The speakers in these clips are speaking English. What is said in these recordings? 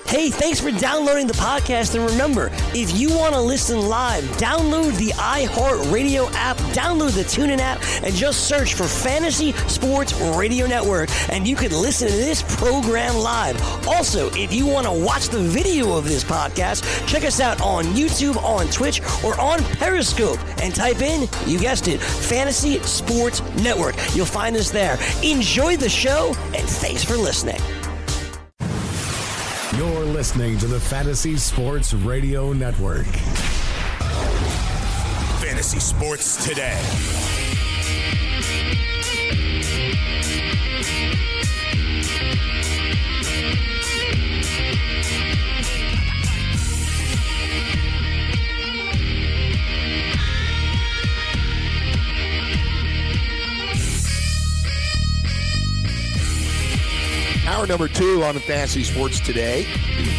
Hey, thanks for downloading the podcast. And remember, if you want to listen live, download the iHeartRadio app, download the TuneIn app, and just search for Fantasy Sports Radio Network, and you can listen to this program live. Also, if you want to watch the video of this podcast, check us out on YouTube, on Twitch, or on Periscope, and type in, you guessed it, Fantasy Sports Network. You'll find us there. Enjoy the show, and thanks for listening. You're listening to the Fantasy Sports Radio Network. Fantasy Sports Today. Hour number 2 on the Fantasy Sports Today.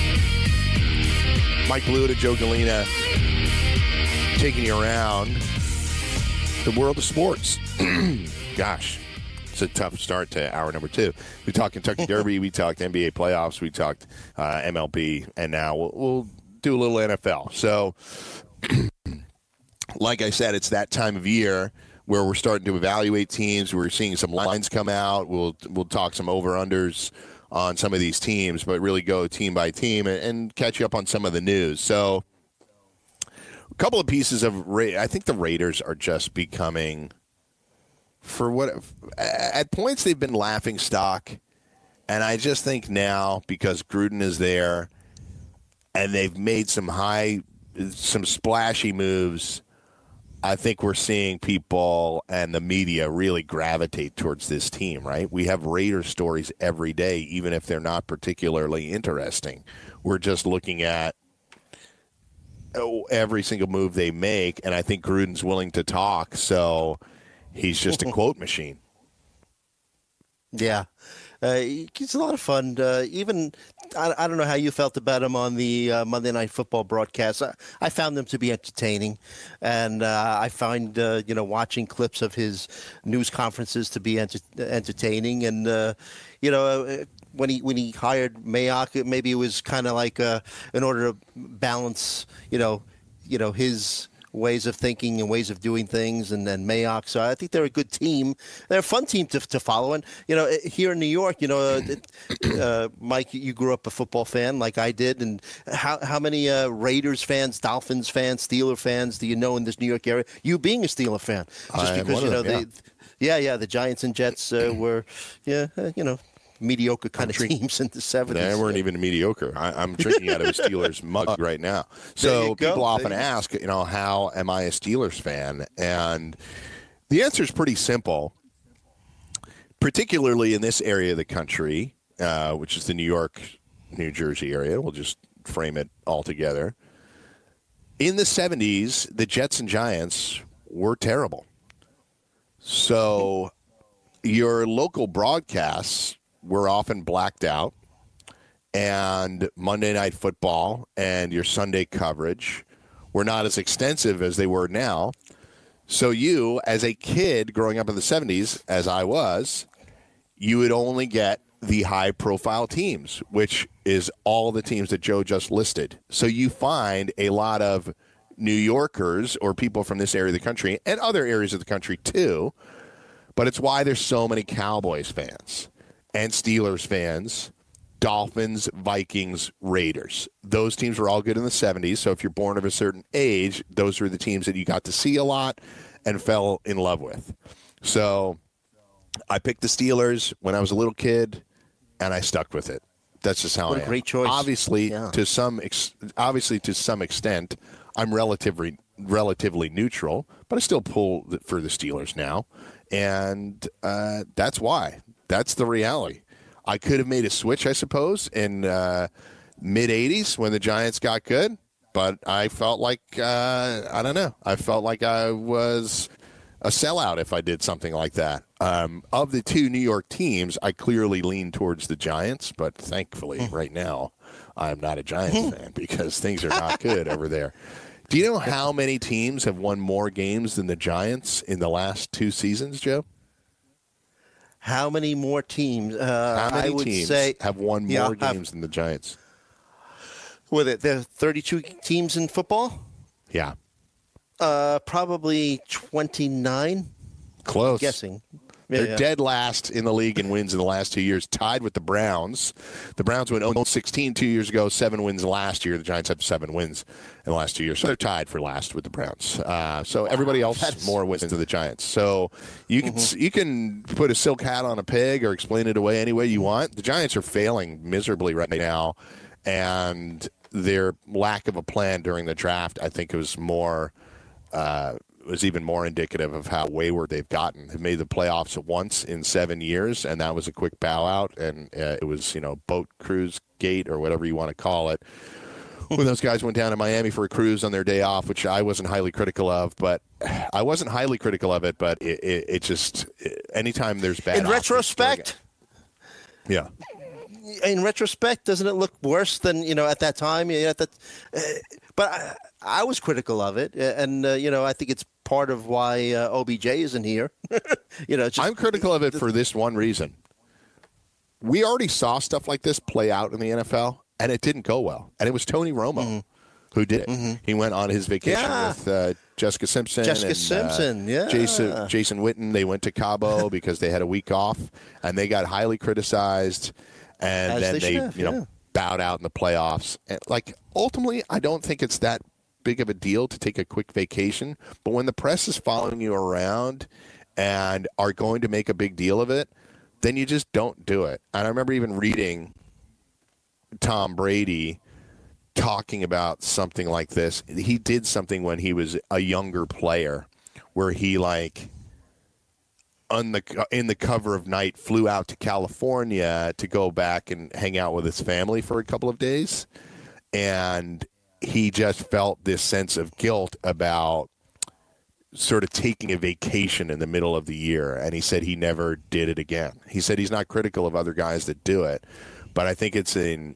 Mike Blewett and Joe Galena taking you around the world of sports. Gosh, it's a tough start to hour number 2. We talked Kentucky Derby, we talked NBA playoffs, we talked MLB, and now we'll do a little NFL. So, like I said, it's that time of year where we're starting to evaluate teams. We're seeing some lines come out. We'll talk some over-unders on some of these teams, but really go team by team and catch you up on some of the news. So a couple of pieces of I think the Raiders are just becoming, at points they've been laughing stock, and I just think now because Gruden is there and they've made some splashy moves, I think we're seeing people and the media really gravitate towards this team, right? We have Raiders stories every day, even if they're not particularly interesting. We're just looking at every single move they make, and I think Gruden's willing to talk, so he's just a quote machine. Yeah. It's a lot of fun. Even I don't know how you felt about him on the Monday Night Football broadcast. I found them to be entertaining, and I find watching clips of his news conferences to be entertaining. And when he hired Mayock, maybe it was kind of like in order to balance his ways of thinking and ways of doing things, and then Mayock. So I think they're a good team. They're a fun team to follow. And, here in New York, Mike, you grew up a football fan like I did. And how many Raiders fans, Dolphins fans, Steeler fans do you know in this New York area? You being a Steeler fan. Just because, the Giants and Jets were, mediocre kind of teams in the 70s. They weren't even mediocre. I'm drinking out of a Steelers mug right now. So people often ask, how am I a Steelers fan? And the answer is pretty simple, particularly in this area of the country, which is the New York, New Jersey area. We'll just frame it all together. In the 70s, the Jets and Giants were terrible. So your local broadcasts were often blacked out, and Monday Night Football and your Sunday coverage were not as extensive as they were now. So you, as a kid growing up in the 70s, as I was, you would only get the high-profile teams, which is all the teams that Joe just listed. So you find a lot of New Yorkers or people from this area of the country and other areas of the country too, but it's why there's so many Cowboys fans and Steelers fans, Dolphins, Vikings, Raiders. Those teams were all good in the 70s, so if you're born of a certain age, those were the teams that you got to see a lot and fell in love with. So I picked the Steelers when I was a little kid, and I stuck with it. That's just how I am. Great choice. Obviously, to some extent, I'm relatively neutral, but I still pull for the Steelers now, and that's why. That's the reality. I could have made a switch, I suppose, in mid-'80s when the Giants got good, but I felt like, I don't know, I felt like I was a sellout if I did something like that. Of the two New York teams, I clearly lean towards the Giants, but thankfully right now I'm not a Giants fan because things are not good over there. Do you know how many teams have won more games than the Giants in the last 2 seasons, Joe? How many more teams? How many I would teams say, have won more games than the Giants? With it, there are 32 teams in football. Yeah. Probably 29. Close. I'm guessing. They're dead last in the league in wins in the last 2 years, tied with the Browns. The Browns went 0-16 2 years ago, 7 wins last year. The Giants have 7 wins in the last 2 years. So they're tied for last with the Browns. So everybody else more wins than the Giants. So you can put a silk hat on a pig or explain it away any way you want. The Giants are failing miserably right now, and their lack of a plan during the draft, I think, was even more indicative of how wayward they've gotten. They've made the playoffs once in 7 years, and that was a quick bow out, and it was, boat cruise gate or whatever you want to call it. When those guys went down to Miami for a cruise on their day off, which I wasn't highly critical of, but it just, anytime there's bad. In retrospect? Yeah. In retrospect, doesn't it look worse than, at that time? But I was critical of it, and, I think it's part of why OBJ isn't here. I'm critical of it for this one reason. We already saw stuff like this play out in the NFL, and it didn't go well. And it was Tony Romo who did it. He went on his vacation with Jessica Simpson. Jason Witten. They went to Cabo because they had a week off, and they got highly criticized. And then they bowed out in the playoffs. And, ultimately, I don't think it's that big of a deal to take a quick vacation. But when the press is following you around and are going to make a big deal of it, then you just don't do it. And I remember even reading Tom Brady talking about something like this. He did something when he was a younger player where he, in the cover of night, flew out to California to go back and hang out with his family for a couple of days. And he just felt this sense of guilt about sort of taking a vacation in the middle of the year. And he said he never did it again. He said he's not critical of other guys that do it, but I think it's a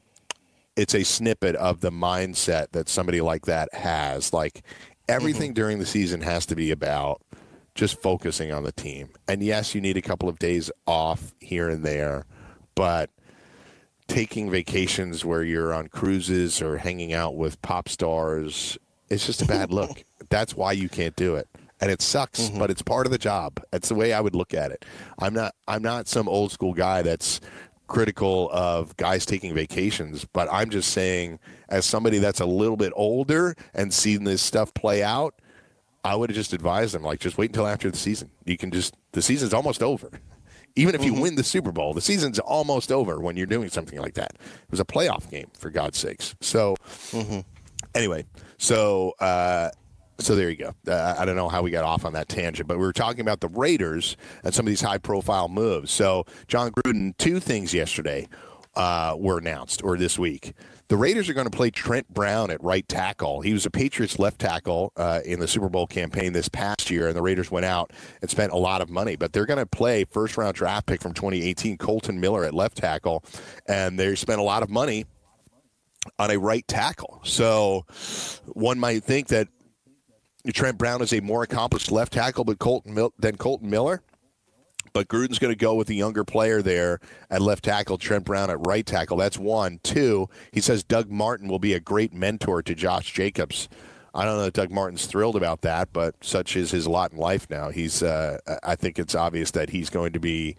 snippet of the mindset that somebody like that has. Everything during the season has to be about just focusing on the team. And yes, you need a couple of days off here and there, but taking vacations where you're on cruises or hanging out with pop stars, it's just a bad look. That's why you can't do it. And it sucks, but it's part of the job. That's the way I would look at it. I'm not some old school guy that's critical of guys taking vacations, but I'm just saying, as somebody that's a little bit older and seen this stuff play out, I would have just advised them, just wait until after the season. The season's almost over. Even if you win the Super Bowl, the season's almost over when you're doing something like that. It was a playoff game, for God's sakes. So, anyway, so there you go. I don't know how we got off on that tangent, but we were talking about the Raiders and some of these high-profile moves. So, John Gruden, 2 things yesterday were announced, or this week. The Raiders are going to play Trent Brown at right tackle. He was a Patriots left tackle in the Super Bowl campaign this past year, and the Raiders went out and spent a lot of money. But they're going to play first-round draft pick from 2018, Colton Miller at left tackle, and they spent a lot of money on a right tackle. So one might think that Trent Brown is a more accomplished left tackle than Colton Miller. But Gruden's going to go with the younger player there at left tackle, Trent Brown at right tackle. That's 1. 2, he says Doug Martin will be a great mentor to Josh Jacobs. I don't know if Doug Martin's thrilled about that, but such is his lot in life now. I think it's obvious that he's going to be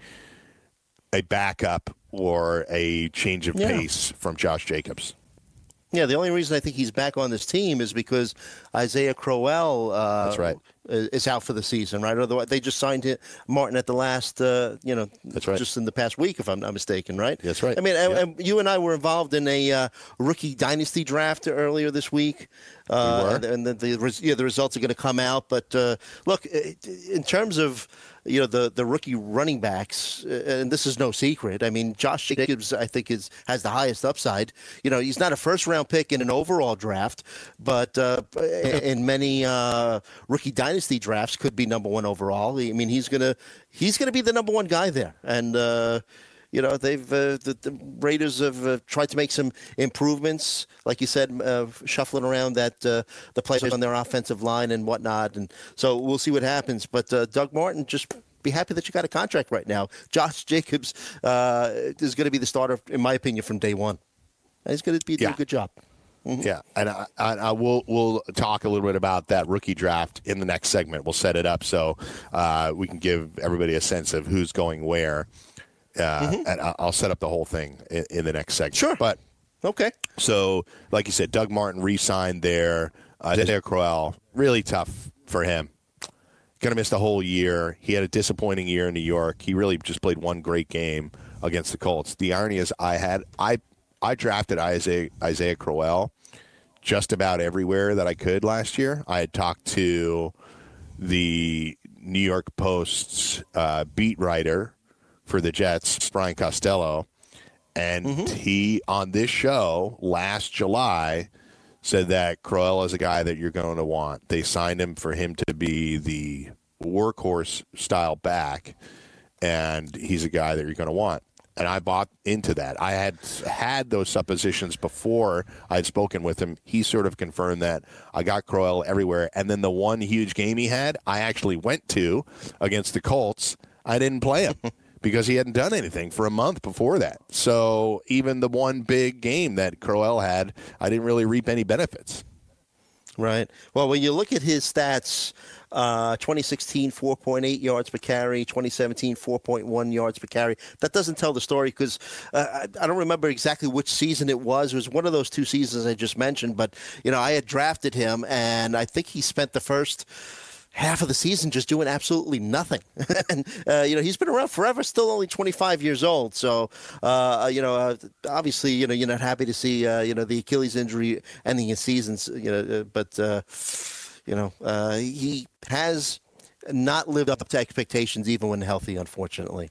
a backup or a change of pace from Josh Jacobs. Yeah, the only reason I think he's back on this team is because Isaiah Crowell That's right. is out for the season, right? Otherwise, they just signed Martin at the last, That's right. just in the past week, if I'm not mistaken, right? That's right. I mean, and you and I were involved in a rookie dynasty draft earlier this week. And the results are going to come out. But look, in terms of the rookie running backs, and this is no secret. I mean, Josh Jacobs, I think, has the highest upside. He's not a first-round pick in an overall draft, but in many rookie dynasty drafts, could be number 1 overall. I mean, he's gonna be the number 1 guy there, and they've the Raiders have tried to make some improvements, like you said, shuffling around the players on their offensive line and whatnot. And so we'll see what happens. But Doug Martin, just be happy that you got a contract right now. Josh Jacobs is going to be the starter, in my opinion, from day one. He's going to be doing a good job. Yeah, and we'll talk a little bit about that rookie draft in the next segment. We'll set it up so we can give everybody a sense of who's going where. And I'll set up the whole thing in the next segment. Sure. But okay. So, like you said, Doug Martin re-signed there. Isaiah Crowell, really tough for him. Going to miss the whole year. He had a disappointing year in New York. He really just played one great game against the Colts. The irony is I drafted Isaiah Crowell just about everywhere that I could last year. I had talked to the New York Post's beat writer for the Jets, Brian Costello, and he, on this show last July, said that Crowell is a guy that you're going to want. They signed him for him to be the workhorse-style back, and he's a guy that you're going to want. And I bought into that. I had those suppositions before I had spoken with him. He sort of confirmed that. I got Crowell everywhere. And then the one huge game he had, I actually went to against the Colts. I didn't play him because he hadn't done anything for a month before that. So even the one big game that Crowell had, I didn't really reap any benefits. Right. Well, when you look at his stats, 2016, 4.8 yards per carry, 2017, 4.1 yards per carry. That doesn't tell the story because I don't remember exactly which season it was. It was one of those two seasons I just mentioned. But, I had drafted him, and I think he spent the first half of the season just doing absolutely nothing. And, he's been around forever, still only 25 years old. So, obviously, you're not happy to see, the Achilles injury ending his seasons, but he has not lived up to expectations even when healthy, unfortunately.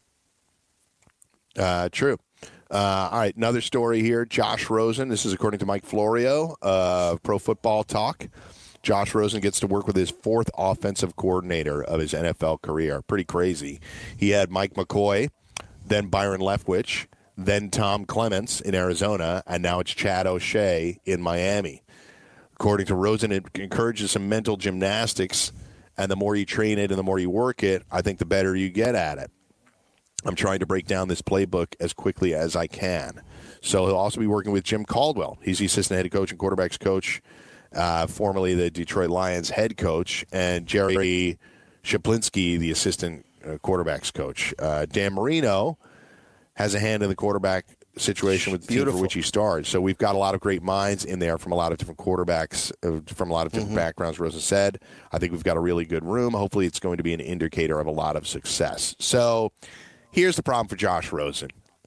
True. All right, another story here. Josh Rosen, this is according to Mike Florio of Pro Football Talk. Josh Rosen gets to work with his fourth offensive coordinator of his NFL career. Pretty crazy. He had Mike McCoy, then Byron Leftwich, then Tom Clements in Arizona, and now it's Chad O'Shea in Miami. According to Rosen, it encourages some mental gymnastics, and the more you train it and the more you work it, I think the better you get at it. I'm trying to break down this playbook as quickly as I can. So he'll also be working with Jim Caldwell. He's the assistant head coach and quarterbacks coach, formerly the Detroit Lions head coach, and Jerry Shaplinski, the assistant quarterbacks coach. Dan Marino has a hand in the quarterback situation with the team for which he starred. So we've got a lot of great minds in there from a lot of different quarterbacks, from a lot of different backgrounds, Rosen said. I think we've got a really good room. Hopefully it's going to be an indicator of a lot of success. So here's the problem for Josh Rosen.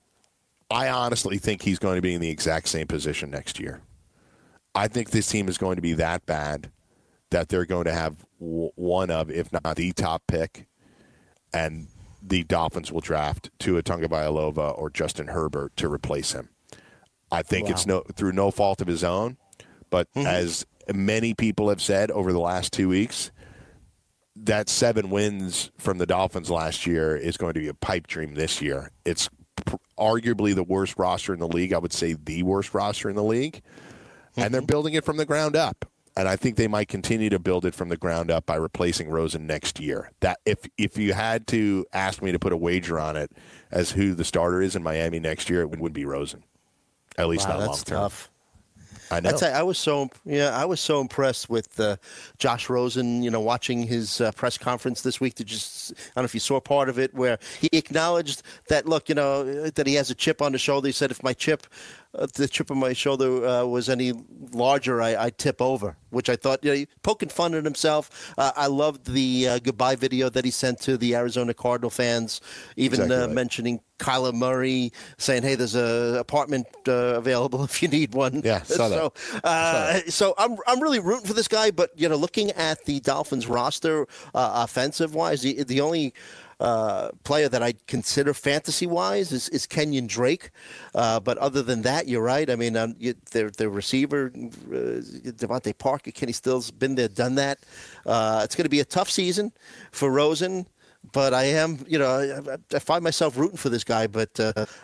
I honestly think he's going to be in the exact same position next year. I think this team is going to be that bad that they're going to have one of, if not the top pick, and the Dolphins will draft Tua Tagovailoa or Justin Herbert to replace him. I think it's through no fault of his own, but as many people have said over the last 2 weeks, that 7 wins from the Dolphins last year is going to be a pipe dream this year. It's arguably the worst roster in the league. I would say the worst roster in the league. And they're building it from the ground up. And I think they might continue to build it from the ground up by replacing Rosen next year. That if you had to ask me to put a wager on it as who the starter is in Miami next year, it would be Rosen. At least not long term. That's tough. I know. I'd say I was so impressed with Josh Rosen, watching his press conference this week. I don't know if you saw part of it where he acknowledged that, look, that he has a chip on the shoulder. He said, if the chip on my shoulder was any larger, I'd tip over, which I thought, poking fun at himself. I loved the goodbye video that he sent to the Arizona Cardinal fans, even mentioning Kyler Murray, saying, hey, there's an apartment available if you need one. Yeah, saw that. So I'm really rooting for this guy, but, looking at the Dolphins roster offensive-wise, the only player that I'd consider fantasy-wise is Kenyon Drake. But other than that, you're right. I mean, their receiver, Devontae Parker, Kenny Stills, been there, done that. It's going to be a tough season for Rosen, but I am, I find myself rooting for this guy. But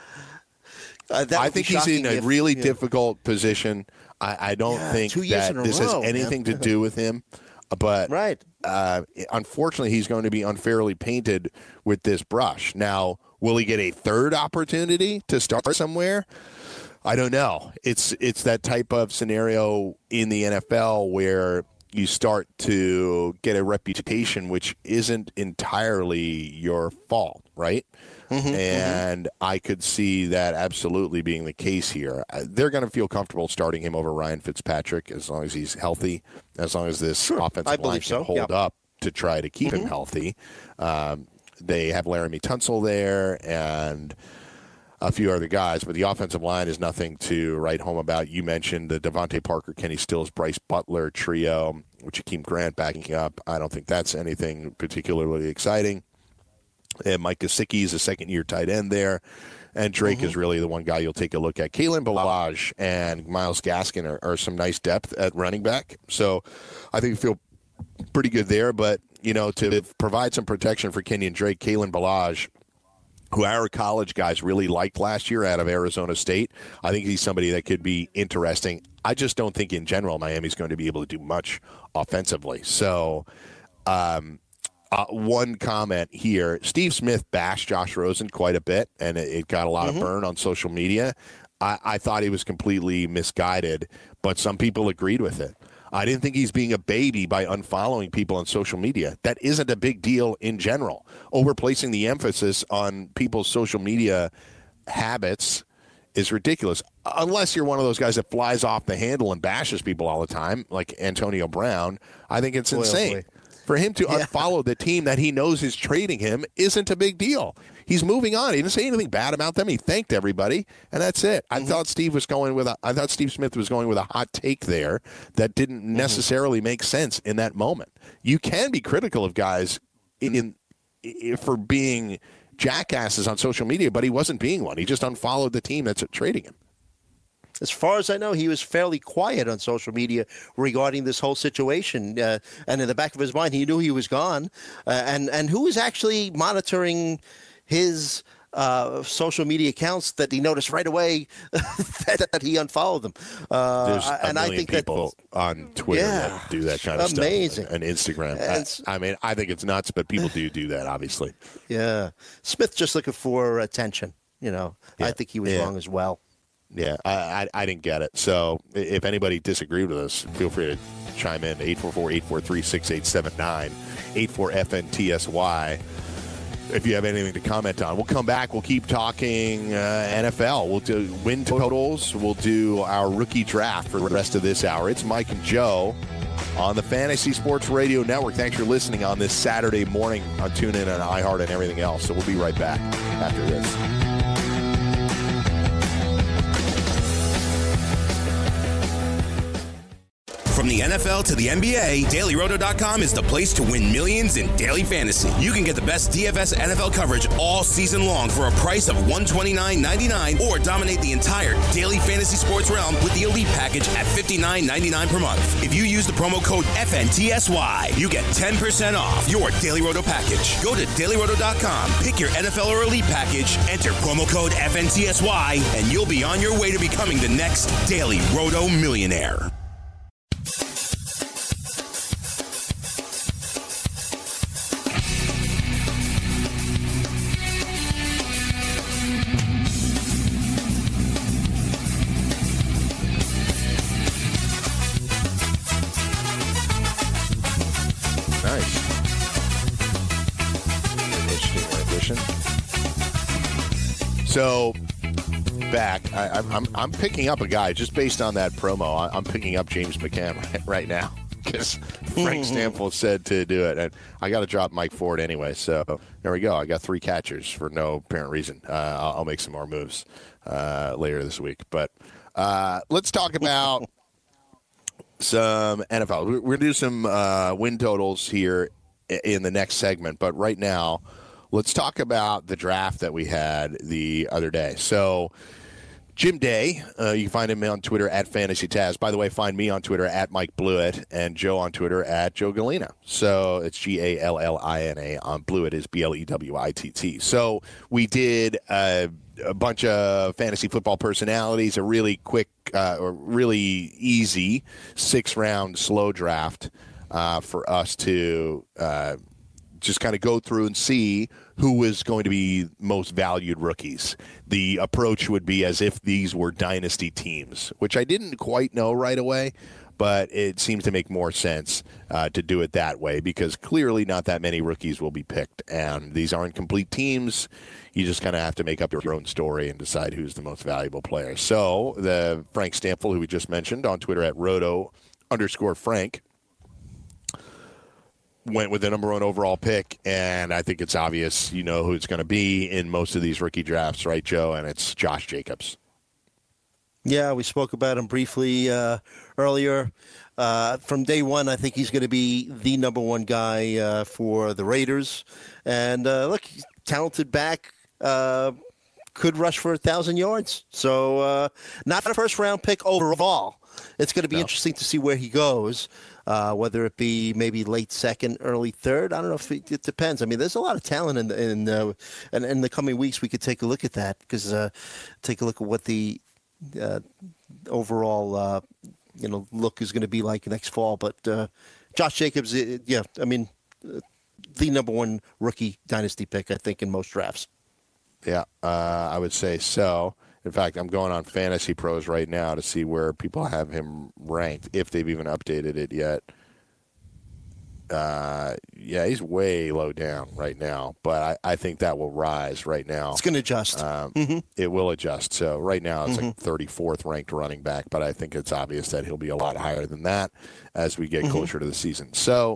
I think he's in a really difficult position. I don't think that this has anything to do with him. But unfortunately, he's going to be unfairly painted with this brush. Now, will he get a third opportunity to start somewhere? I don't know. It's that type of scenario in the NFL where you start to get a reputation which isn't entirely your fault, right? And I could see that absolutely being the case here. They're going to feel comfortable starting him over Ryan Fitzpatrick as long as he's healthy, as long as this offensive line can hold up to try to keep him healthy. They have Laramie Tunsil there and a few other guys, but the offensive line is nothing to write home about. You mentioned the Devontae Parker, Kenny Stills, Bryce Butler trio, with Jakeem Grant backing up. I don't think that's anything particularly exciting. And Mike Gesicki is a second-year tight end there. And Drake is really the one guy you'll take a look at. Kalen Ballage and Myles Gaskin are some nice depth at running back. So I think we feel pretty good there. But, you know, to provide some protection for Kenyon Drake, Kalen Ballage, who our college guys really liked last year out of Arizona State, I think he's somebody that could be interesting. I just don't think in general Miami's going to be able to do much offensively. So one comment here. Steve Smith bashed Josh Rosen quite a bit, and it got a lot of burn on social media. I thought he was completely misguided, but some people agreed with it. I didn't think he's being a baby by unfollowing people on social media. That isn't a big deal in general. Overplacing the emphasis on people's social media habits is ridiculous. Unless you're one of those guys that flies off the handle and bashes people all the time, like Antonio Brown, I think it's insane. For him to unfollow the team that he knows is trading him isn't a big deal. He's moving on. He didn't say anything bad about them. He thanked everybody, and that's it. I thought Steve Smith was going with a hot take there that didn't necessarily make sense in that moment. You can be critical of guys for being jackasses on social media, but he wasn't being one. He just unfollowed the team that's trading him. As far as I know, he was fairly quiet on social media regarding this whole situation. And in the back of his mind, he knew he was gone. And who was actually monitoring his social media accounts that he noticed right away that he unfollowed them? There's a million think people on Twitter that do that kind of amazing stuff. And Instagram. I mean, I think it's nuts, but people do that, obviously. Yeah. Smith just looking for attention. You know, I think he was wrong as well. Yeah, I didn't get it. So if anybody disagreed with us, feel free to chime in. 844-843-6879, 84-FNTSY. If you have anything to comment on. We'll come back. We'll keep talking NFL. We'll do win totals. We'll do our rookie draft for the rest of this hour. It's Mike and Joe on the Fantasy Sports Radio Network. Thanks for listening on this Saturday morning on TuneIn and iHeart and everything else. So we'll be right back after this. From the NFL to the NBA, DailyRoto.com is the place to win millions in daily fantasy. You can get the best DFS NFL coverage all season long for a price of $129.99 or dominate the entire daily fantasy sports realm with the Elite Package at $59.99 per month. If you use the promo code FNTSY, you get 10% off your Daily Roto package. Go to DailyRoto.com, pick your NFL or Elite Package, enter promo code FNTSY, and you'll be on your way to becoming the next Daily Roto millionaire. So, back, I'm picking up a guy just based on that promo. I'm picking up James McCann right now because Frank Stanfield said to do it, and I got to drop Mike Ford anyway. So there we go. I got 3 catchers for no apparent reason. I'll make some more moves later this week. But let's talk about some NFL. We're going to do some win totals here in the next segment, but right now, let's talk about the draft that we had the other day. So, Jim Day, you can find him on Twitter at FantasyTaz. By the way, find me on Twitter at Mike Blewett and Joe on Twitter at Joe Gallina. So, it's Gallina. On Blewett is Blewitt. So, we did a bunch of fantasy football personalities, a really quick or really easy 6-round slow draft for us to just kind of go through and see who is going to be most valued rookies. The approach would be as if these were dynasty teams, which I didn't quite know right away, but it seems to make more sense to do it that way because clearly not that many rookies will be picked, and these aren't complete teams. You just kind of have to make up your own story and decide who's the most valuable player. So the Frank Stampfl, who we just mentioned on Twitter at Roto_Frank, went with the number 1 overall pick, and I think it's obvious you know who it's going to be in most of these rookie drafts, right, Joe? And it's Josh Jacobs. Yeah, we spoke about him briefly earlier. From day one, I think he's going to be the number 1 guy for the Raiders. And look, he's talented back, could rush for 1,000 yards. So not a first-round pick overall. It's going to be interesting to see where he goes. Whether it be maybe late second, early third, I don't know if it depends. I mean, there's a lot of talent in the coming weeks. We could take a look at that because take a look at what the overall look is going to be like next fall. But Josh Jacobs, the number 1 rookie dynasty pick, I think, in most drafts. Yeah, I would say so. In fact, I'm going on Fantasy Pros right now to see where people have him ranked, if they've even updated it yet. He's way low down right now, but I think that will rise right now. It's going to adjust. It will adjust. So right now it's like 34th ranked running back, but I think it's obvious that he'll be a lot higher than that as we get closer to the season. So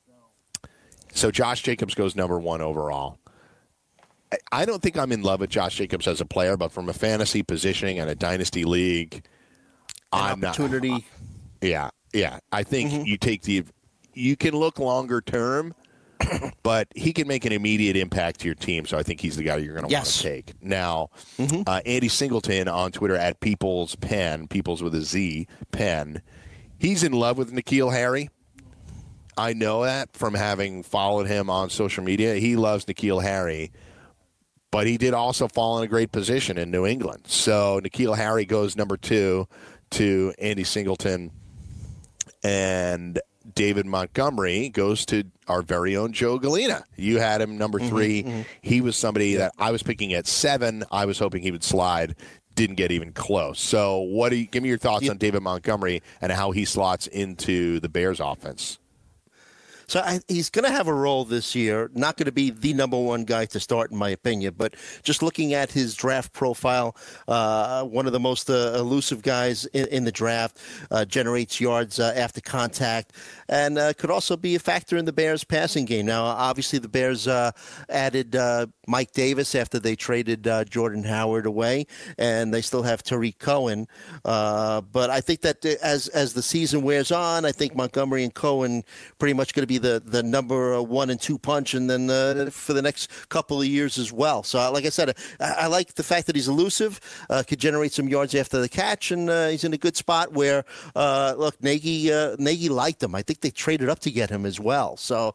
Josh Jacobs goes number 1 overall. I don't think I'm in love with Josh Jacobs as a player, but from a fantasy positioning and a dynasty league, I'm opportunity. Yeah. I think you can look longer term, but he can make an immediate impact to your team. So I think he's the guy you're going to want to take. Now, Andy Singleton on Twitter at People's Pen, People's with a Z, Pen, he's in love with N'Keal Harry. I know that from having followed him on social media. He loves N'Keal Harry. But he did also fall in a great position in New England. So N'Keal Harry goes number 2 to Andy Singleton. And David Montgomery goes to our very own Joe Galena. You had him number 3. He was somebody that I was picking at 7. I was hoping he would slide. Didn't get even close. So give me your thoughts on David Montgomery and how he slots into the Bears offense. So he's going to have a role this year. Not going to be the number 1 guy to start, in my opinion. But just looking at his draft profile, one of the most elusive guys in the draft, generates yards after contact, and could also be a factor in the Bears' passing game. Now, obviously, the Bears added Mike Davis after they traded Jordan Howard away, and they still have Tariq Cohen. But I think that as the season wears on, I think Montgomery and Cohen pretty much going to be the number 1 and 2 punch, and then for the next couple of years as well. So, like I said, I like the fact that he's elusive, could generate some yards after the catch, and he's in a good spot where, look, Nagy liked him. I think they traded up to get him as well. So,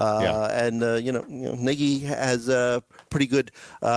Nagy has a pretty good,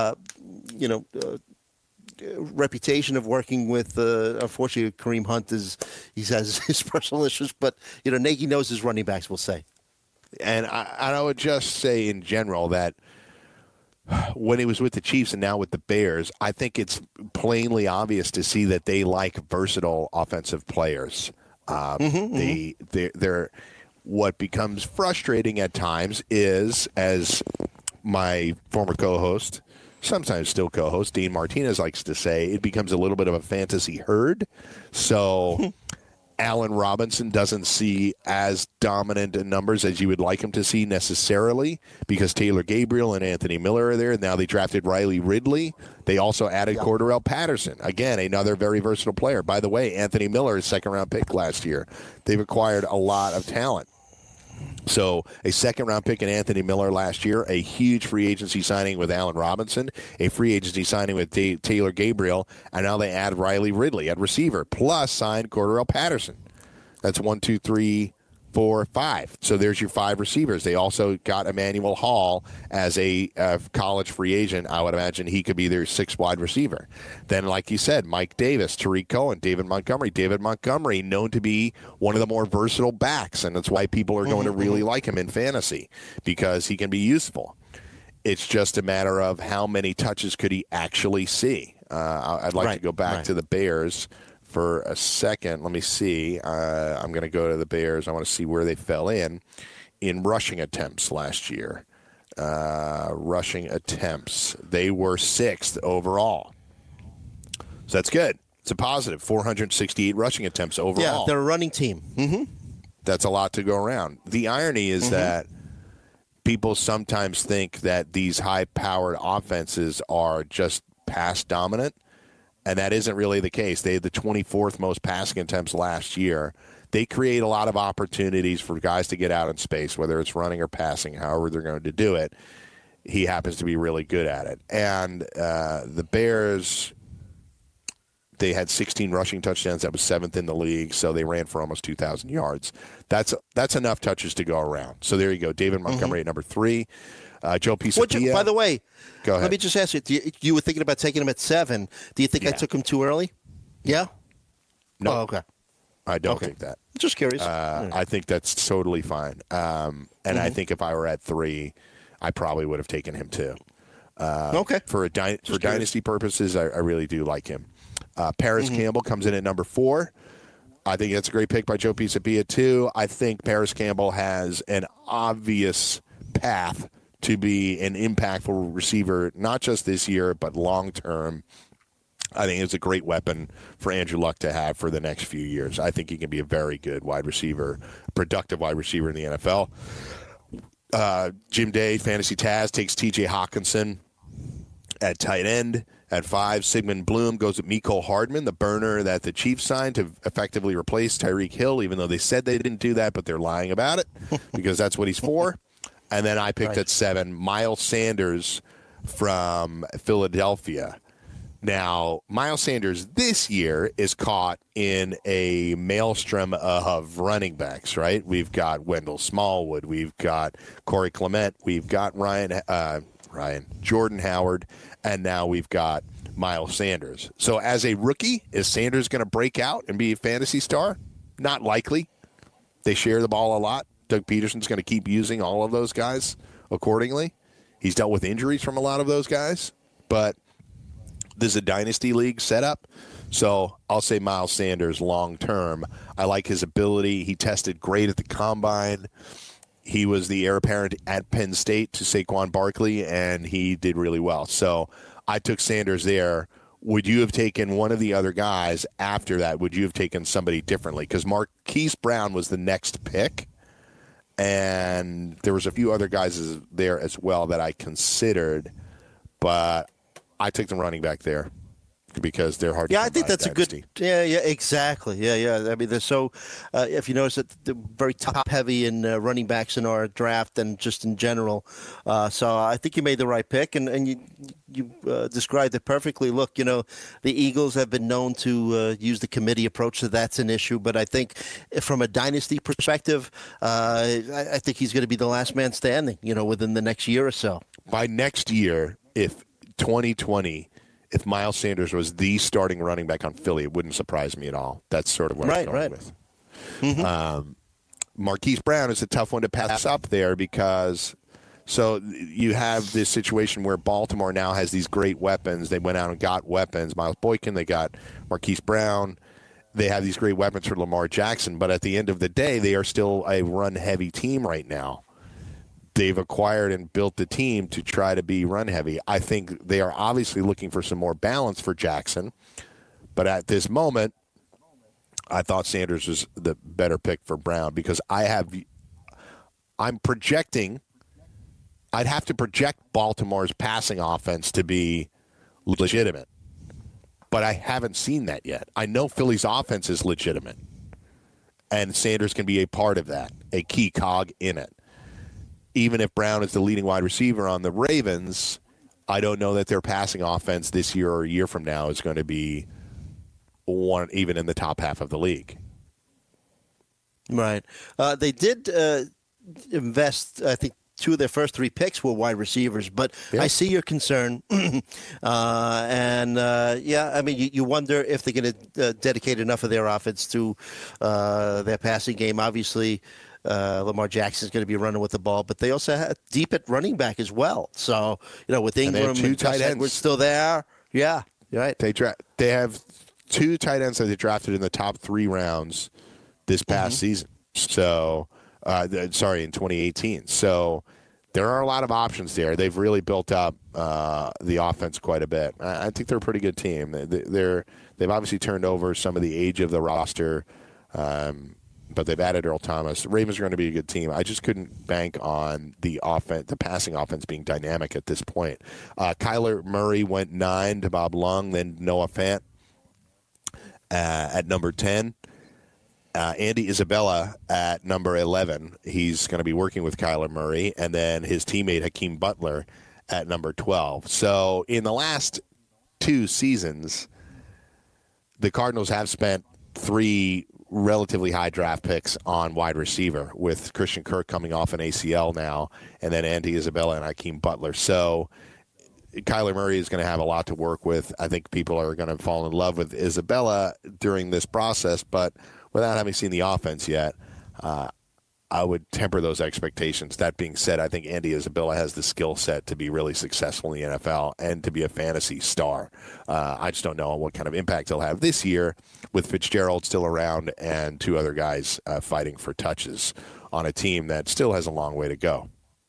reputation of working with, unfortunately, Kareem Hunt has his personal issues, but Nagy knows his running backs, we'll say. And I would just say in general that when he was with the Chiefs and now with the Bears, I think it's plainly obvious to see that they like versatile offensive players. They're what becomes frustrating at times is, as my former co-host, sometimes still co-host, Dean Martinez likes to say, it becomes a little bit of a fantasy herd. So Allen Robinson doesn't see as dominant in numbers as you would like him to see necessarily because Taylor Gabriel and Anthony Miller are there. Now they drafted Riley Ridley. They also added Cordarrelle Patterson. Again, another very versatile player. By the way, Anthony Miller, second-round pick last year. They've acquired a lot of talent. So a second-round pick in Anthony Miller last year, a huge free agency signing with Allen Robinson, a free agency signing with Taylor Gabriel, and now they add Riley Ridley at receiver, plus signed Cordarrelle Patterson. That's 1, 2, 3, 4, 5. So there's your 5 receivers. They also got Emmanuel Hall as a college free agent. I would imagine he could be their 6th wide receiver. Then, like you said, Mike Davis, Tariq Cohen, David Montgomery. David Montgomery, known to be one of the more versatile backs, and that's why people are going to really like him in fantasy, because he can be useful. It's just a matter of how many touches could he actually see. I'd like to go back to the Bears for a second. Let me see. I'm going to go to the Bears. I want to see where they fell in rushing attempts last year. Rushing attempts. They were 6th overall. So that's good. It's a positive. 468 rushing attempts overall. Yeah, they're a running team. Mm-hmm. That's a lot to go around. The irony is that people sometimes think that these high-powered offenses are just pass dominant. And that isn't really the case. They had the 24th most passing attempts last year. They create a lot of opportunities for guys to get out in space, whether it's running or passing, however they're going to do it. He happens to be really good at it. And the Bears, they had 16 rushing touchdowns. That was 7th in the league, so they ran for almost 2,000 yards. That's enough touches to go around. So there you go. David Montgomery at number 3. Joe Pisapia. By the way, go ahead. Let me just ask you, you were thinking about taking him at 7. Do you think I took him too early? Yeah? No. Oh, okay. I don't think that. Just curious. I think that's totally fine. And I think if I were at 3, I probably would have taken him too. Okay. For dynasty purposes, I really do like him. Paris Campbell comes in at number 4. I think that's a great pick by Joe Pisapia too. I think Paris Campbell has an obvious path to be an impactful receiver, not just this year, but long term. I think it's a great weapon for Andrew Luck to have for the next few years. I think he can be a very good wide receiver, productive wide receiver in the NFL. Jim Day, Fantasy Taz, takes T.J. Hawkinson at tight end. At 5, Sigmund Bloom goes with Mecole Hardman, the burner that the Chiefs signed to effectively replace Tyreek Hill, even though they said they didn't do that, but they're lying about it because that's what he's for. And then I picked at 7, Miles Sanders from Philadelphia. Now, Miles Sanders this year is caught in a maelstrom of running backs, right? We've got Wendell Smallwood. We've got Corey Clement. We've got Jordan Howard. And now we've got Miles Sanders. So as a rookie, is Sanders going to break out and be a fantasy star? Not likely. They share the ball a lot. Doug Peterson's going to keep using all of those guys accordingly. He's dealt with injuries from a lot of those guys. But this is a dynasty league setup. So I'll say Miles Sanders long term. I like his ability. He tested great at the combine. He was the heir apparent at Penn State to Saquon Barkley, and he did really well. So I took Sanders there. Would you have taken one of the other guys after that? Would you have taken somebody differently? Because Marquise Brown was the next pick, and there was a few other guys there as well that I considered, but I took the running back there because they're hard to I think that's a good – yeah, exactly. Yeah. I mean, they're so if you notice that they're very top-heavy in running backs in our draft and just in general. So I think you made the right pick, and you described it perfectly. Look, the Eagles have been known to use the committee approach, so that's an issue. But I think from a dynasty perspective, I think he's going to be the last man standing, within the next year or so. By next year, if 2020 – if Miles Sanders was the starting running back on Philly, it wouldn't surprise me at all. That's sort of what I'm going with. Mm-hmm. Marquise Brown is a tough one to pass up there because so you have this situation where Baltimore now has these great weapons. They went out and got weapons. Miles Boykin, they got Marquise Brown. They have these great weapons for Lamar Jackson. But at the end of the day, they are still a run-heavy team right now. They've acquired and built the team to try to be run-heavy. I think they are obviously looking for some more balance for Jackson. But at this moment, I thought Sanders was the better pick for Brown because I'm projecting – I'd have to project Baltimore's passing offense to be legitimate. But I haven't seen that yet. I know Philly's offense is legitimate. And Sanders can be a part of that, a key cog in it. Even if Brown is the leading wide receiver on the Ravens, I don't know that their passing offense this year or a year from now is going to be one even in the top half of the league. Right. They did invest, I think, 2 of their first 3 picks were wide receivers, but I see your concern. You wonder if they're going to dedicate enough of their offense to their passing game. Obviously, Lamar Jackson's going to be running with the ball, but they also have deep at running back as well. So, with Ingram and Gus Edwards still there. Yeah, you're right. They have 2 tight ends that they drafted in the top 3 rounds this past season. So, in 2018. So there are a lot of options there. They've really built up the offense quite a bit. I think they're a pretty good team. They've obviously turned over some of the age of the roster, but they've added Earl Thomas. The Ravens are going to be a good team. I just couldn't bank on the passing offense being dynamic at this point. Kyler Murray went 9 to Bob Lung, then Noah Fant at number 10. Andy Isabella at number 11. He's going to be working with Kyler Murray, and then his teammate Hakeem Butler at number 12. So in the last 2 seasons, the Cardinals have spent 3 relatively high draft picks on wide receiver, with Christian Kirk coming off an ACL now, and then Andy Isabella and Hakeem Butler. So Kyler Murray is going to have a lot to work with. I think people are going to fall in love with Isabella during this process, but without having seen the offense yet, I would temper those expectations. That being said, I think Andy Isabella has the skill set to be really successful in the NFL and to be a fantasy star. I just don't know what kind of impact he'll have this year with Fitzgerald still around and 2 other guys fighting for touches on a team that still has a long way to go.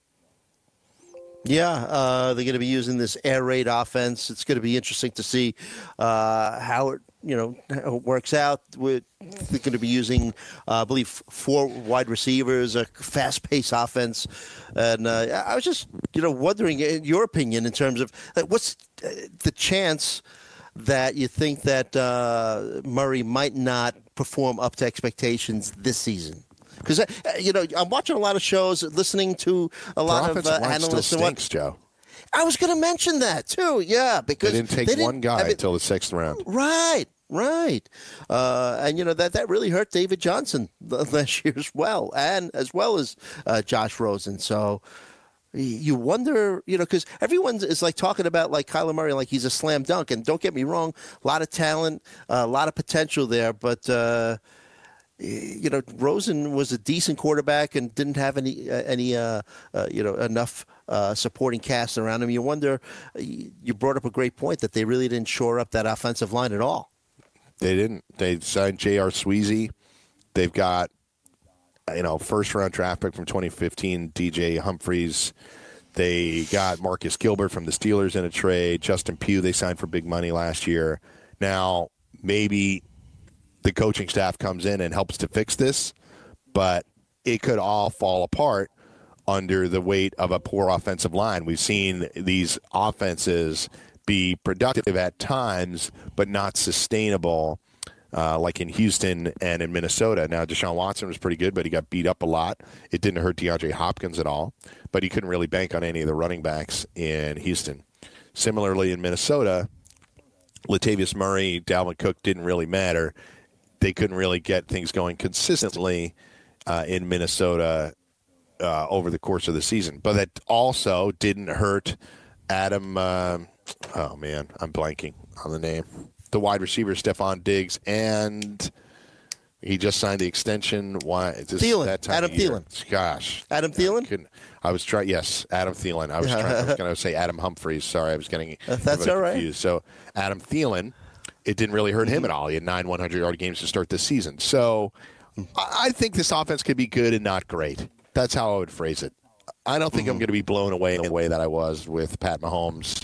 Yeah, they're going to be using this air raid offense. It's going to be interesting to see how it works out. They're going to be using, I believe, 4 wide receivers, a fast-paced offense. And I was just, wondering, in your opinion, in terms of what's the chance that you think that Murray might not perform up to expectations this season? Because, I'm watching a lot of shows, listening to a lot of analysts. Still stinks, Joe. I was going to mention that, too, yeah. Because they didn't take one guy until the 6th round. Right. And, that really hurt David Johnson last year as well, and as well as Josh Rosen. So you wonder, because everyone is talking about Kyler Murray like he's a slam dunk. And don't get me wrong, a lot of talent, a lot of potential there. But, Rosen was a decent quarterback and didn't have any enough supporting cast around him. You wonder, you brought up a great point that they really didn't shore up that offensive line at all. They didn't. They signed J.R. Sweezy. They've got, first-round draft pick from 2015, DJ Humphries. They got Marcus Gilbert from the Steelers in a trade. Justin Pugh they signed for big money last year. Now, maybe the coaching staff comes in and helps to fix this, but it could all fall apart under the weight of a poor offensive line. We've seen these offenses be productive at times, but not sustainable, like in Houston and in Minnesota. Now, Deshaun Watson was pretty good, but he got beat up a lot. It didn't hurt DeAndre Hopkins at all, but he couldn't really bank on any of the running backs in Houston. Similarly, in Minnesota, Latavius Murray, Dalvin Cook didn't really matter. They couldn't really get things going consistently in Minnesota over the course of the season. But that also didn't hurt Adam I'm blanking on the name. The wide receiver, Stephon Diggs, and he just signed the extension. Why? Thielen. Adam Thielen. Gosh. Adam Thielen? I was trying. Yes, Adam Thielen. I was going to say Adam Humphries. Sorry, I was getting that's all right. confused. So Adam Thielen, it didn't really hurt him at all. He had 9 100-yard games to start this season. So I think this offense could be good and not great. That's how I would phrase it. I don't think I'm going to be blown away in the way that I was with Pat Mahomes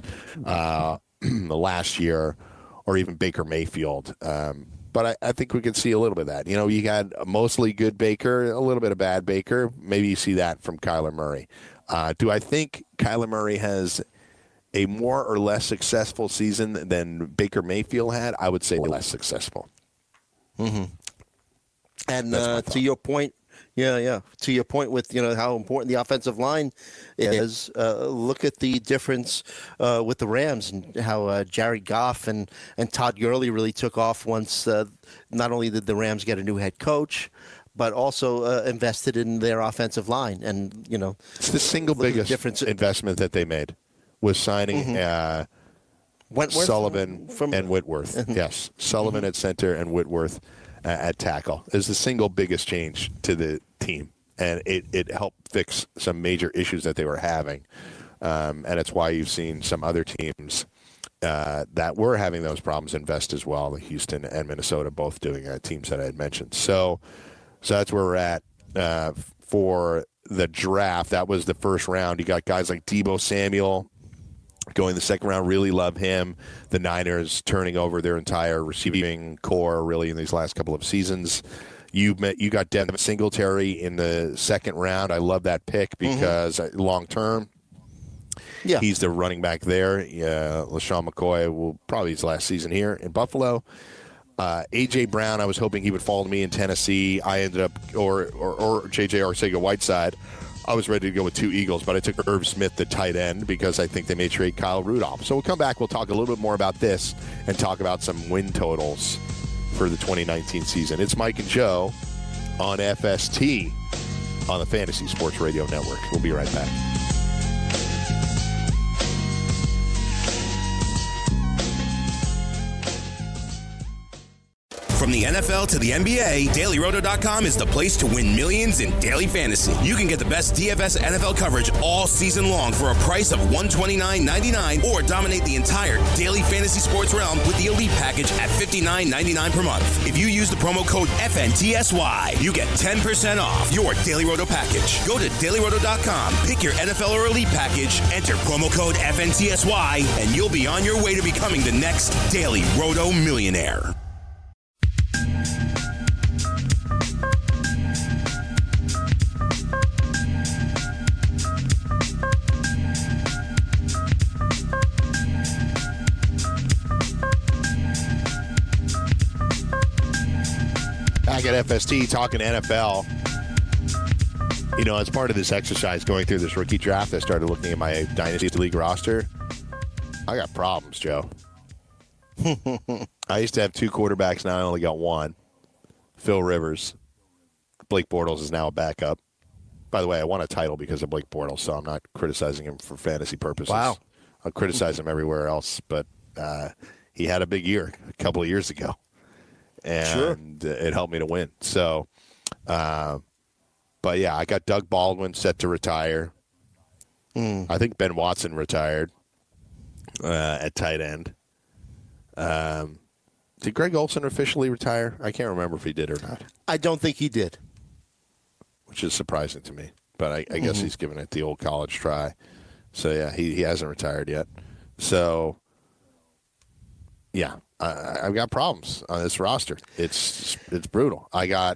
last year, or even Baker Mayfield. But I think we could see a little bit of that. You got a mostly good Baker, a little bit of bad Baker. Maybe you see that from Kyler Murray. Do I think Kyler Murray has a more or less successful season than Baker Mayfield had? I would say less successful. Mm-hmm. And to your point, to your point with how important the offensive line is, look at the difference with the Rams and how Jared Goff and Todd Gurley really took off once not only did the Rams get a new head coach, but also invested in their offensive line. And, it's the single biggest investment that they made was signing Sullivan and Whitworth. Yes, Sullivan at center and Whitworth at tackle is the single biggest change to the team. And it helped fix some major issues that they were having. And it's why you've seen some other teams that were having those problems invest as well. Houston and Minnesota both doing teams that I had mentioned. So that's where we're at for the draft. That was the first round. You got guys like Deebo Samuel going the second round. Really love him. The Niners turning over their entire receiving core really in these last couple of seasons. You got Devin Singletary in the second round. I love that pick because long term, he's the running back there. LaShawn McCoy will probably his last season here in Buffalo. A.J. Brown, I was hoping he would fall to me in Tennessee. I ended up, or J.J. Arcega-Whiteside. I was ready to go with two Eagles, but I took Irv Smith, the tight end, because I think they may trade Kyle Rudolph. So we'll come back. We'll talk a little bit more about this and talk about some win totals for the 2019 season. It's Mike and Joe on FST on the Fantasy Sports Radio Network. We'll be right back. From the NFL to the NBA, DailyRoto.com is the place to win millions in daily fantasy. You can get the best DFS NFL coverage all season long for a price of $129.99 or dominate the entire daily fantasy sports realm with the Elite Package at $59.99 per month. If you use the promo code FNTSY, you get 10% off your Daily Roto package. Go to DailyRoto.com, pick your NFL or Elite Package, enter promo code FNTSY, and you'll be on your way to becoming the next Daily Roto millionaire. Back at FST talking NFL. As part of this exercise going through this rookie draft, I started looking at my Dynasty League roster. I got problems, Joe. I used to have two quarterbacks. Now I only got one. Phil Rivers. Blake Bortles is now a backup. By the way, I won a title because of Blake Bortles, so I'm not criticizing him for fantasy purposes. Wow. I'll criticize him everywhere else, but he had a big year a couple of years ago. And it helped me to win. So, but yeah, I got Doug Baldwin set to retire. I think Ben Watson retired at tight end. Did Greg Olsen officially retire? I can't remember if he did or not. I don't think he did. Which is surprising to me. But I guess he's given it the old college try. So, yeah, he hasn't retired yet. So, yeah. I've got problems on this roster. It's brutal. I got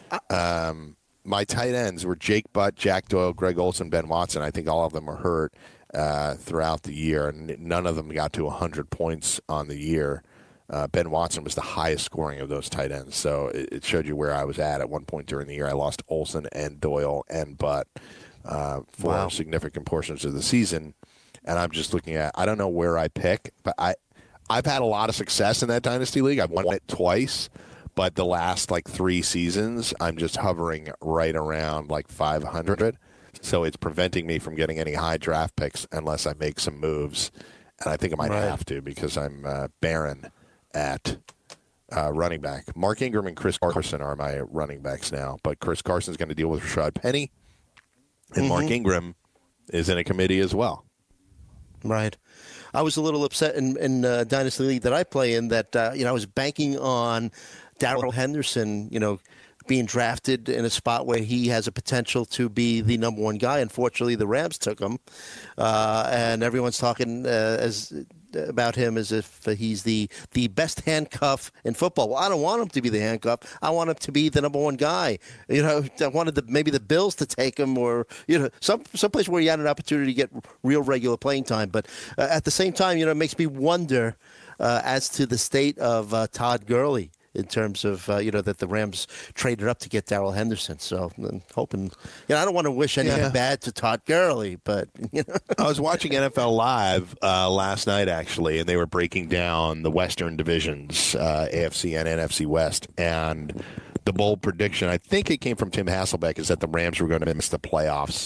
my tight ends were Jake Butt, Jack Doyle, Greg Olsen, Ben Watson. I think all of them are hurt throughout the year, and none of them got to 100 points on the year. Ben Watson was the highest scoring of those tight ends, so it showed you where I was at one point during the year. I lost Olsen and Doyle and Butt for significant portions of the season, and I'm just looking at – I don't know where I pick, but I've had a lot of success in that Dynasty League. I've won it twice, but the last 3 seasons, I'm just hovering right around 500. So it's preventing me from getting any high draft picks unless I make some moves. And I think I might have to because I'm barren at running back. Mark Ingram and Chris Carson are my running backs now, but Chris Carson's going to deal with Rashad Penny, and Mark Ingram is in a committee as well. Right. I was a little upset in Dynasty League that I play in that, I was banking on Darrell Henderson, being drafted in a spot where he has a potential to be the number one guy. Unfortunately, the Rams took him, and everyone's talking about him as if he's the best handcuff in football. Well, I don't want him to be the handcuff. I want him to be the number one guy. I wanted maybe the Bills to take him, or someplace where he had an opportunity to get real regular playing time. But at the same time, it makes me wonder as to the state of Todd Gurley in terms of, that the Rams traded up to get Darrell Henderson. So I'm hoping, I don't want to wish anything bad to Todd Gurley, but, I was watching NFL Live last night, actually, and they were breaking down the Western divisions, AFC and NFC West. And the bold prediction, I think it came from Tim Hasselbeck, is that the Rams were going to miss the playoffs.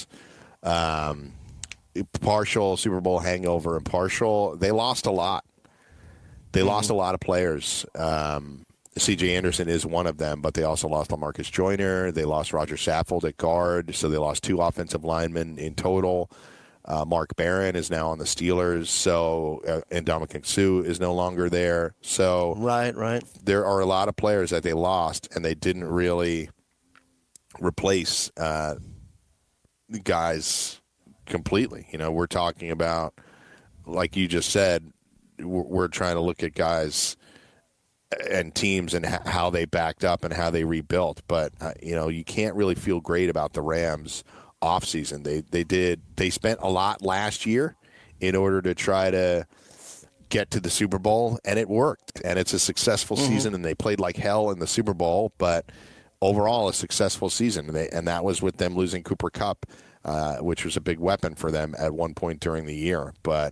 Partial Super Bowl hangover and partial, they lost a lot. They lost a lot of players. C.J. Anderson is one of them, but they also lost LaMarcus Joyner. They lost Roger Saffold at guard, so they lost 2 offensive linemen in total. Mark Barron is now on the Steelers, and Dominic Suh is no longer there. So right. There are a lot of players that they lost, and they didn't really replace the guys completely. We're talking about, like you just said, we're trying to look at guys and teams and how they backed up and how they rebuilt. But, you can't really feel great about the Rams offseason. They spent a lot last year in order to try to get to the Super Bowl, and it worked. And it's a successful season, and they played like hell in the Super Bowl, but overall a successful season. And that was with them losing Cooper Kupp, which was a big weapon for them at one point during the year. But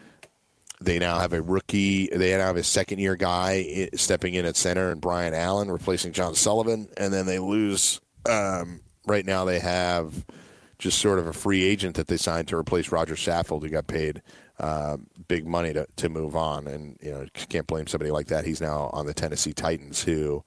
they now have a rookie. They now have a second-year guy stepping in at center, and Brian Allen replacing John Sullivan. And then they lose. Right now they have just sort of a free agent that they signed to replace Roger Saffold, who got paid big money to move on. And can't blame somebody like that. He's now on the Tennessee Titans, who,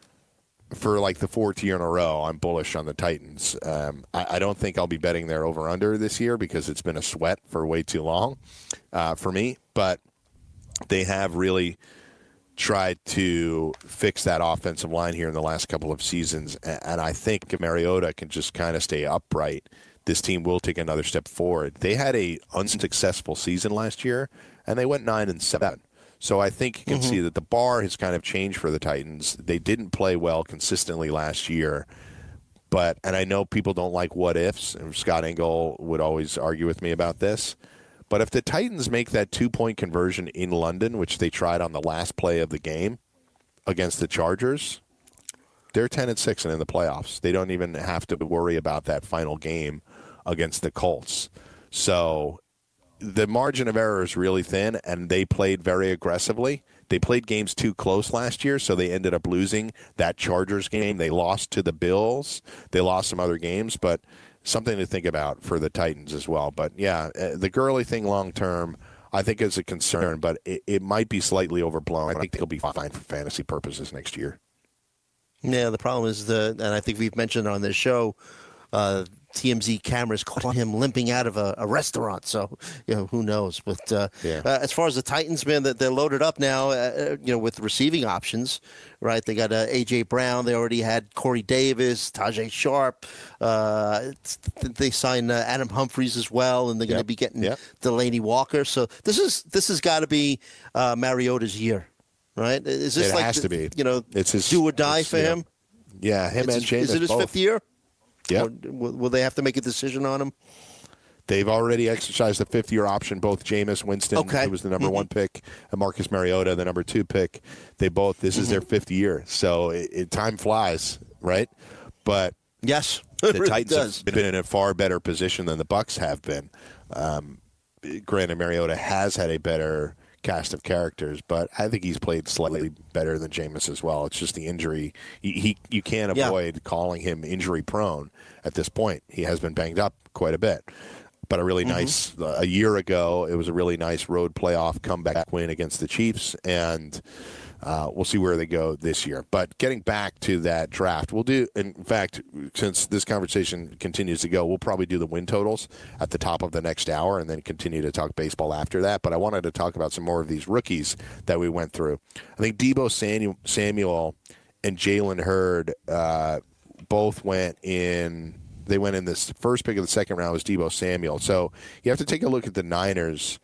for like the 4th year in a row, I'm bullish on the Titans. I don't think I'll be betting their over-under this year because it's been a sweat for way too long for me. But they have really tried to fix that offensive line here in the last couple of seasons. And I think if Mariota can just kind of stay upright, this team will take another step forward. They had a unsuccessful season last year, and they went 9-7. So I think you can see that the bar has kind of changed for the Titans. They didn't play well consistently last year. And I know people don't like what ifs, and Scott Engel would always argue with me about this. But if the Titans make that 2-point conversion in London, which they tried on the last play of the game against the Chargers, they're 10-6 and in the playoffs. They don't even have to worry about that final game against the Colts. So the margin of error is really thin, and they played very aggressively. They played games too close last year, so they ended up losing that Chargers game. They lost to the Bills. They lost some other games, but something to think about for the Titans as well. But, yeah, the Gurley thing long-term I think is a concern, but it might be slightly overblown. I think he'll be fine for fantasy purposes next year. Yeah, the problem is and I think we've mentioned on this show, TMZ cameras caught him limping out of a restaurant. So, who knows? But as far as the Titans, man, they're loaded up now, with receiving options, right? They got A.J. Brown. They already had Corey Davis, Tajay Sharp. They signed Adam Humphries as well, and they're going to be getting Delaney Walker. So this has got to be Mariota's year, right? Is this has to be. It's his do or die for him? Yeah, him and James. Is it his both. 5th year? Yeah. Will they have to make a decision on him? They've already exercised the 5th-year option. Both Jameis Winston, who was the number 1 pick, and Marcus Mariota, the number 2 pick. This is their 5th year. So time flies, right? But yes, the Titans have been in a far better position than the Bucs have been. Granted, Mariota has had a better cast of characters, but I think he's played slightly better than Jameis as well. It's just the injury. You can't avoid calling him injury prone at this point. He has been banged up quite a bit. But a really nice, a year ago, it was a really nice road playoff comeback win against the Chiefs, and we'll see where they go this year. But getting back to that draft, we'll do, in fact, since this conversation continues to go, we'll probably do the win totals at the top of the next hour and then continue to talk baseball after that. But I wanted to talk about some more of these rookies that we went through. I think Deebo Samuel and Jalen Hurd both went in. They went in this first pick of the second round was Deebo Samuel. So you have to take a look at the Niners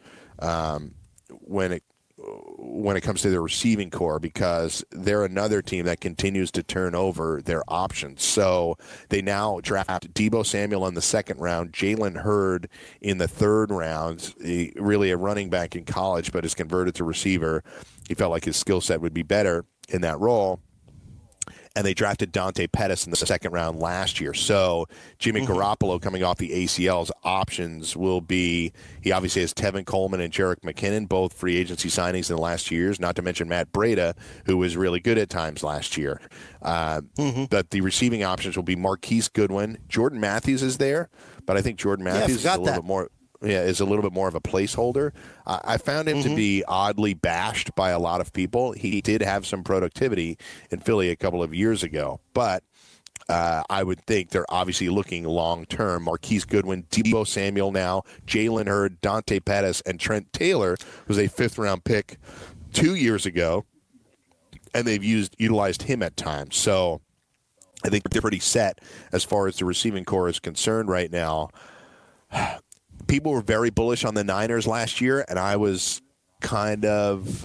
when it comes to their receiving core, because they're another team that continues to turn over their options. So they now draft Deebo Samuel in the second round, Jalen Hurd in the third round, really a running back in college, but is converted to receiver. He felt like his skill set would be better in that role. and they drafted Dante Pettis in the second round last year. So Jimmy Garoppolo coming off the ACL's options will be, he obviously has Tevin Coleman and Jerick McKinnon, both free agency signings in the last 2 years, not to mention Matt Breida, who was really good at times last year. But the receiving options will be Marquise Goodwin. Jordan Matthews is there, but I think Jordan Matthews is a little bit more. Yeah, is a little bit more of a placeholder. I found him to be oddly bashed by a lot of people. He did have some productivity in Philly a couple of years ago, but I would think they're obviously looking long-term. Marquise Goodwin, Deebo Samuel now, Jalen Hurd, Dante Pettis, and Trent Taylor was a fifth-round pick 2 years ago, and they've utilized him at times. So I think they're pretty set as far as the receiving core is concerned right now. People were very bullish on the Niners last year, and I was kind of,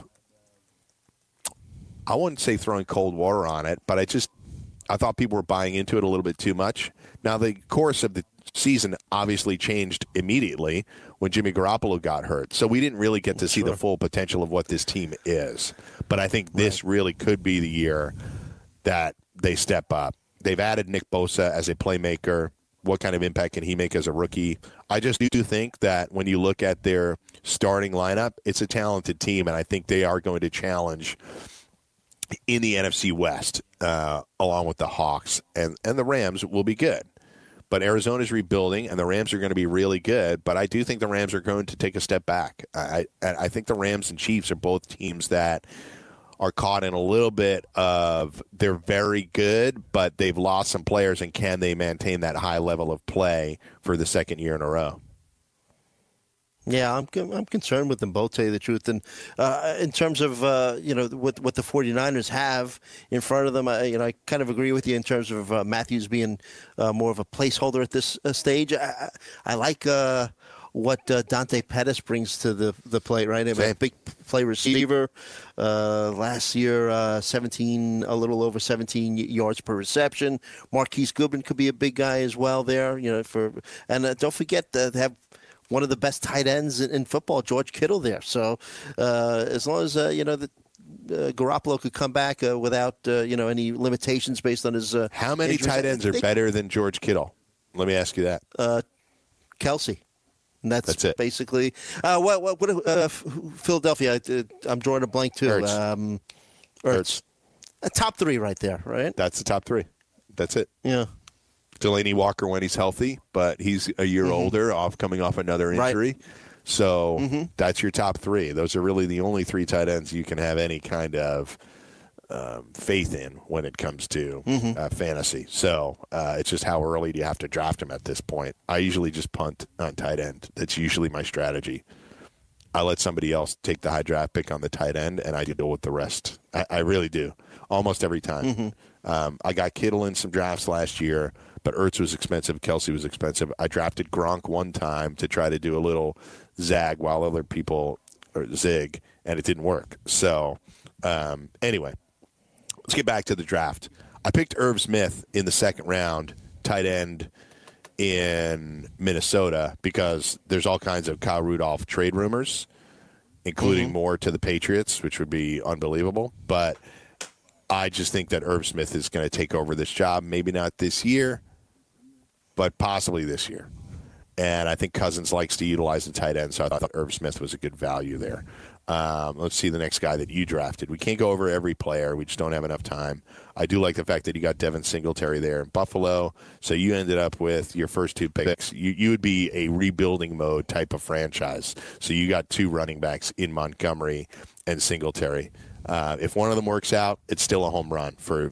I wouldn't say throwing cold water on it, but I thought people were buying into it a little bit too much. Now, the course of the season obviously changed immediately when Jimmy Garoppolo got hurt, so we didn't really get to see the full potential of what this team is. But I think this really could be the year that they step up. They've added Nick Bosa as a playmaker. What kind of impact can he make as a rookie? I just do think that when you look at their starting lineup, it's a talented team, and I think they are going to challenge in the NFC West along with the Hawks, and the Rams will be good. But Arizona's rebuilding, and the Rams are going to be really good, but I do think the Rams are going to take a step back. I think the Rams and Chiefs are both teams that are caught in a little bit of they're very good, but they've lost some players, and can they maintain that high level of play for the second year in a row? Yeah, I'm concerned with them both, to tell you the truth. And in terms of what the 49ers have in front of them, I kind of agree with you in terms of Matthews being more of a placeholder at this stage. I like what Dante Pettis brings to the plate, right? A big play receiver. Last year, a little over 17 yards per reception. Marquise Goodwin could be a big guy as well there. And don't forget they have one of the best tight ends in football, George Kittle there. So as long as Garoppolo could come back without any limitations based on his how many injuries, tight ends are better than George Kittle? Let me ask you that. Kelsey. And that's it. Basically. What Philadelphia? I'm drawing a blank too. Ertz. A top three right there, right? That's the top three. That's it. Yeah. Delaney Walker when he's healthy, but he's a year older, coming off another injury. Right. So that's your top three. Those are really the only three tight ends you can have any kind of faith in when it comes to fantasy. So it's just how early do you have to draft him at this point. I usually just punt on tight end. That's usually my strategy. I let somebody else take the high draft pick on the tight end, and I deal with the rest. I really do, almost every time. I got Kittle in some drafts last year, but Ertz was expensive. Kelsey was expensive. I drafted Gronk one time to try to do a little zag while other people zig, and it didn't work. So anyway, let's get back to the draft. I picked Irv Smith in the second round, tight end in Minnesota, because there's all kinds of Kyle Rudolph trade rumors, including more to the Patriots, which would be unbelievable. But I just think that Irv Smith is going to take over this job. Maybe not this year, but possibly this year. And I think Cousins likes to utilize the tight end, so I thought Irv Smith was a good value there. Let's see the next guy that you drafted. We can't go over every player. We just don't have enough time. I do like the fact that you got Devin Singletary there in Buffalo. So you ended up with your first two picks. You would be a rebuilding mode type of franchise. So you got two running backs in Montgomery and Singletary. If one of them works out, it's still a home run for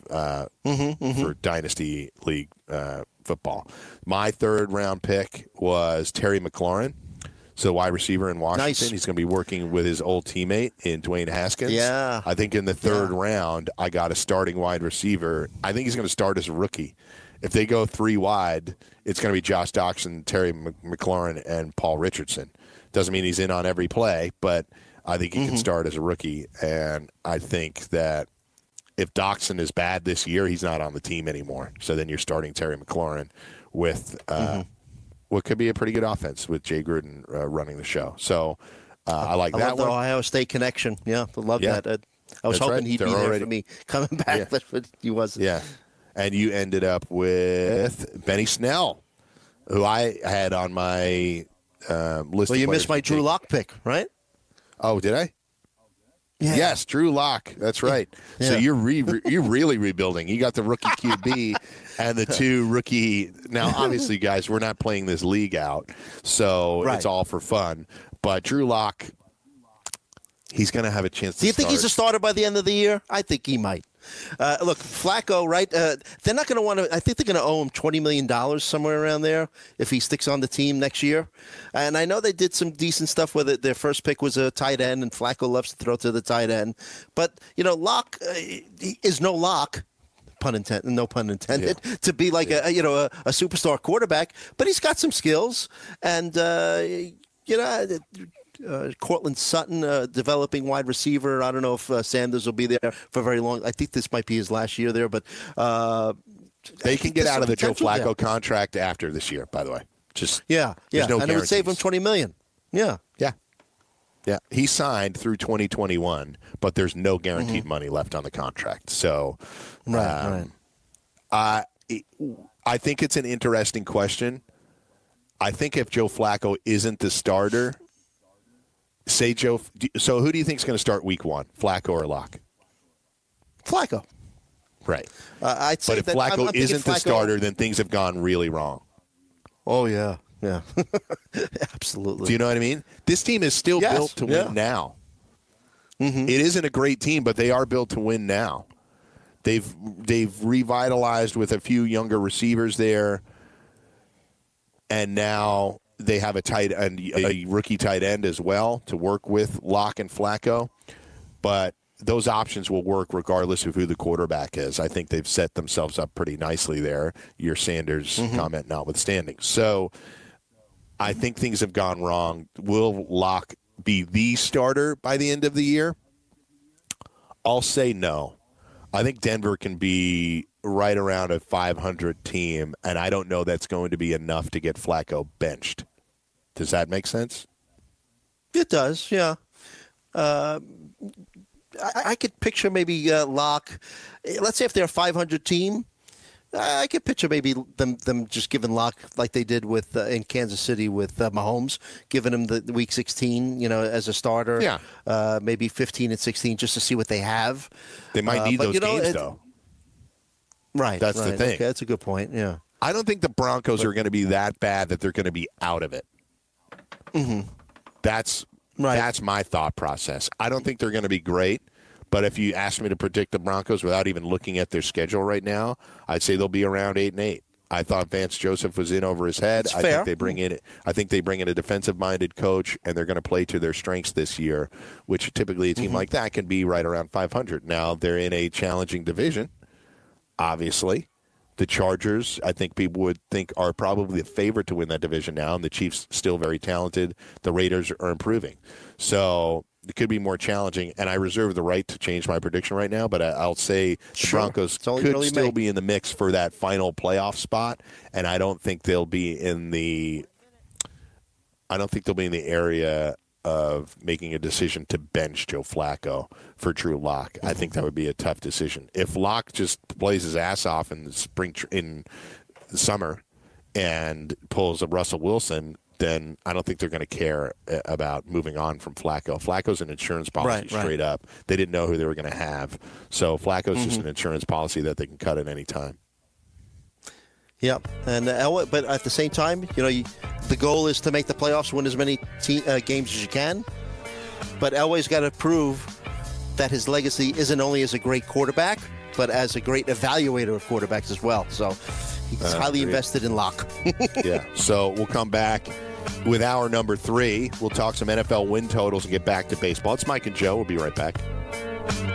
Dynasty League football. My third round pick was Terry McLaurin. So wide receiver in Washington. Nice. He's going to be working with his old teammate in Dwayne Haskins. Yeah. I think in the third round, I got a starting wide receiver. I think he's going to start as a rookie. If they go three wide, it's going to be Josh Doctson, Terry McLaurin, and Paul Richardson. Doesn't mean he's in on every play, but I think he can start as a rookie. And I think that if Doctson is bad this year, he's not on the team anymore. So then you're starting Terry McLaurin with what could be a pretty good offense with Jay Gruden running the show. So I like that one. I love one. the Ohio State connection. Yeah, I love that. I was That's hoping right. he'd They're be there already- for me coming back, but he wasn't. Yeah. And you ended up with Benny Snell, who I had on my list. Well, you missed my Drew Lock pick, right? Oh, did I? Yeah. Yes, Drew Lock. That's right. Yeah. So you're really rebuilding. You got the rookie QB and the two rookie. Now, obviously, guys, we're not playing this league out, so Right. it's all for fun. But Drew Lock, he's going to have a chance to Do you think start. he's a starter by the end of the year? I think he might. Look, Flacco, right? They're not going to want to. I think they're going to owe him $20 million somewhere around there if he sticks on the team next year. And I know they did some decent stuff with it. Their first pick was a tight end, and Flacco loves to throw to the tight end. But Locke is no Locke. No pun intended. Yeah. To be like a superstar quarterback, but he's got some skills, and Cortland Sutton, developing wide receiver. I don't know if Sanders will be there for very long. I think this might be his last year there, but They can get out of the Joe potential Flacco there. contract after this year, by the way. Yeah, there's no and it would save him guarantees. $20 million. Yeah. Yeah. He signed through 2021, but there's no guaranteed money left on the contract. So, Right. I think it's an interesting question. I think if Joe Flacco isn't the starter, so who do you think is going to start week 1, Flacco or Locke? Flacco. Right. I'd say But if that Flacco I'm thinking isn't the Flacco- starter, then things have gone really wrong. Oh yeah. Absolutely. Do you know what I mean? This team is still Yes, built to yeah. win now. It isn't a great team, but they are built to win now. They've revitalized with a few younger receivers there, and now they have a rookie tight end as well to work with Locke and Flacco. But those options will work regardless of who the quarterback is. I think they've set themselves up pretty nicely there, your Sanders comment notwithstanding. So I think things have gone wrong. Will Locke be the starter by the end of the year? I'll say no. I think Denver can be right around a 500 team, and I don't know that's going to be enough to get Flacco benched. Does that make sense? It does, yeah. I could picture maybe Locke. Let's say if they're a 500 team, I could picture maybe them just giving Locke like they did with in Kansas City with Mahomes, giving him the week 16, as a starter. Yeah. Maybe 15 and 16 just to see what they have. They might need but, those games, though. Right. That's the right. thing. Okay, that's a good point. Yeah. I don't think the Broncos are going to be that bad that they're going to be out of it. That's my thought process. I don't think they're going to be great. But if you ask me to predict the Broncos without even looking at their schedule right now, I'd say they'll be around 8-8. I thought Vance Joseph was in over his head. That's I fair. think they bring in a defensive-minded coach, and they're going to play to their strengths this year, which typically a team like that can be right around 500. Now they're in a challenging division, obviously. The Chargers, I think people would think, are probably the favorite to win that division now, and the Chiefs still very talented. The Raiders are improving. So it could be more challenging, and I reserve the right to change my prediction right now, but I'll say the Broncos could still be in the mix for that final playoff spot, and I don't think they'll be in the area of making a decision to bench Joe Flacco for Drew Lock. I think that would be a tough decision. If Lock just plays his ass off in the summer and pulls a Russell Wilson, then I don't think they're going to care about moving on from Flacco. Flacco's an insurance policy straight up. They didn't know who they were going to have. So Flacco's just an insurance policy that they can cut at any time. Yep. And but at the same time, the goal is to make the playoffs, win as many games as you can. But Elway's got to prove that his legacy isn't only as a great quarterback, but as a great evaluator of quarterbacks as well. So he's highly invested in Locke. Yeah. So we'll come back with our number 3. We'll talk some NFL win totals and get back to baseball. It's Mike and Joe. We'll be right back.